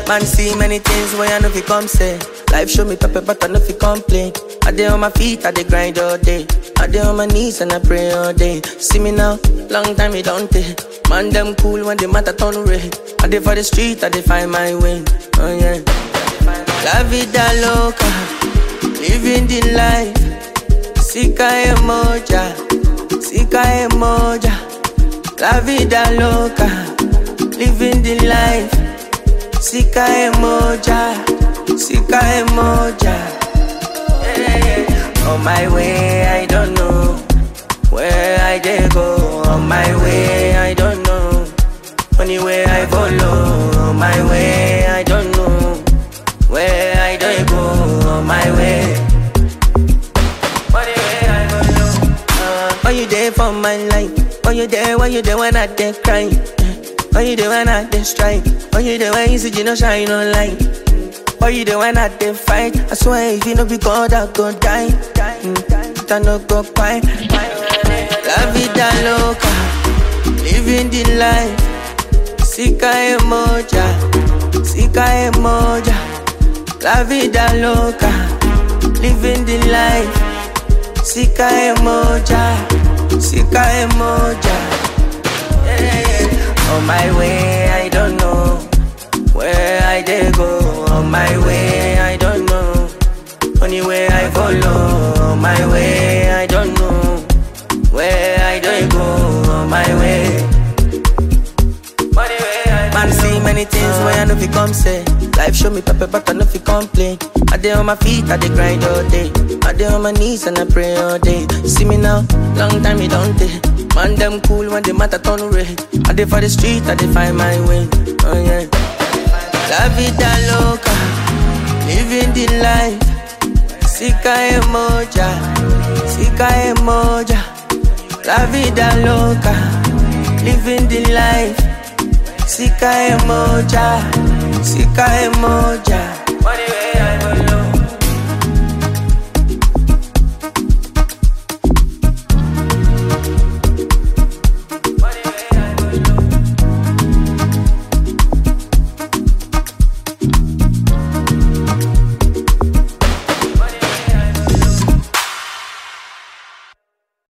Man see many things where I know fi come say. Life show me pepper but I know fi complain. I dey on my feet, I dey grind all day. I dey on my knees and I pray all day. See me now, long time it don't take. Man them cool when the matter turn red. I dey for the street, I dey find my way. Oh yeah. La vida loca, living the life. Sika emoja, sika emoja. La vida loca, living the life. Sika emoja, sika emoja. Yeah. On my way, I don't know where I dey go. On my way, I don't know anywhere I follow. On my way, I don't know where I dey go. On my way, anywhere I follow. Are you there for my life? Are you there when I dey cry? Are you there when I dey strike? Are you there when you see you no shine no light? Are you there when I dey fight? I swear if you no be God I go die. I no go quiet. La vida loca, living the life. Sika emoja, sika emoja. La vida loca, living the life. Sika emoja, sika emoja. On my way, I don't know where I dey go. On my way, I don't know anywhere I follow. On my way, I don't know where I dey go. On my way, man see many things where I know fi come say. Life show me pepper but I know fi complain. I dey on my feet, I dey grind all day. I dey on my knees and I pray all day. See me now, long time it don't take. Man them cool when the matter turn red. I dey for the street, I dey find my way. Oh yeah. La vida loca, living the life. Sika emoja, sika emoja. La vida loca, living the life. Sika emoja, sika emoja.